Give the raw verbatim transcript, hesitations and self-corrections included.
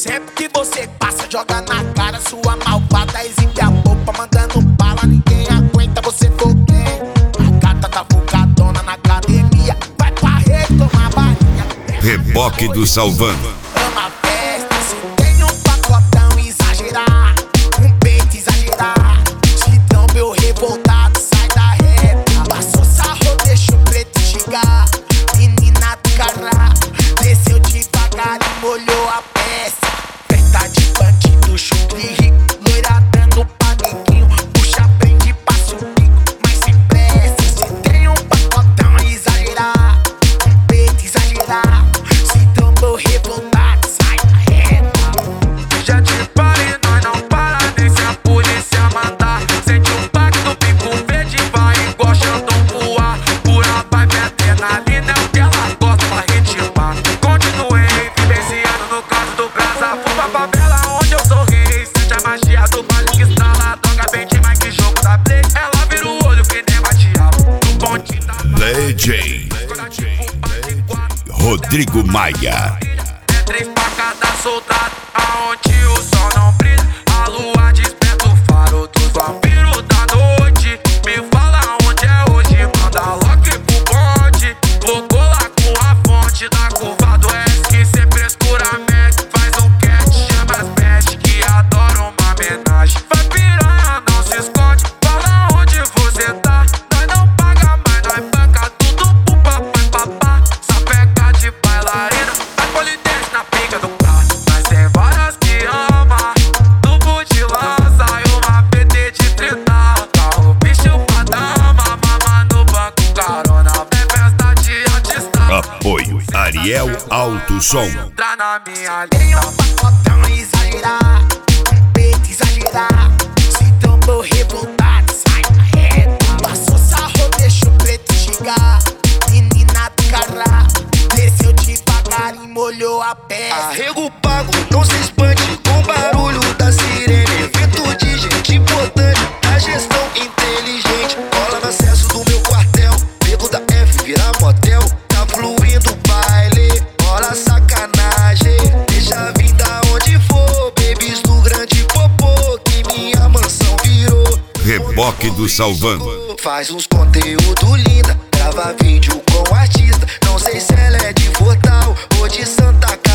Sempre que você passa, joga na cara sua malvada, exibe a polpa, mandando bala, ninguém aguenta, você for quem? A gata tá focadona na academia, vai pra rede tomar balinha. Reboque do Salvando. Ama a festa, se tem um pacotão exagerar, um peito exagerar, se tão meu revoltado, sai da reta. Passou sarro, deixa o preto chegar, menina do cará, desceu devagar e molhou a peça. Festa de bandido, chucre rico, loira dando panequinho, puxa, prende, passa o bico, mas sem pressa. Se tem um pacotão exagerar, um peito exagerar, se trombou revoltado, sai da reta. Já te parei, nós não para nem se a polícia mandar. Sente o impacto do bico verde, vai igual Xandão voar. Pura vibe, adrenalina é o que ela gosta pra ritmar. Continuei vivenciando no caso do brasa. Fui pra favela onde eu sou rei. Sente a magia do baile que estrala. Droga bem demais que jogo da play. Ela vira o olho que nem bate-diabo. No pontinho da D J Rodrigo Maia. é três pra cada soldado, aonde o sol não brilha, a lua desperta o faro dos vampiros da noite. Me fala onde é hoje, manda logo pro bonde. Vou colar com a fonte da curva do S, que sem frescura mete. Faz um cat, chama as peste que adoram uma homenagem. Vai piranha, não se esconde, fala onde você tá. Nós não paga, mas nós banca tudo pro papai papá. Só pega de bailarina, a polidez na pica do carro. Mas tem várias que ama, tubo de lança e uma P T de trinta. Carro bicho pra dama, mama no banco, carona. É festa de artista. Apoio Ariel Alto Som. Entra na minha Tem linha. um pacotão exagerar, um peito exagerar, se trombou revoltado, sai da reta. Passou sarro, deixa o preto chegar, menina do cará, desceu devagar e molhou a peça. Arrego pago, não se espante com o barulho da sirene. Evento de gente importante, a gestão inteligente. Cola no acesso do meu quartel, nego da F vira motel. Tá fluindo o baile, rola sacanagem. Deixa vir da onde for, babies do grande popô, que minha mansão virou. Reboque do Salvando. Faz uns conteúdo linda, grava vídeo com artista. Não sei se ela é de Fortal ou de Santa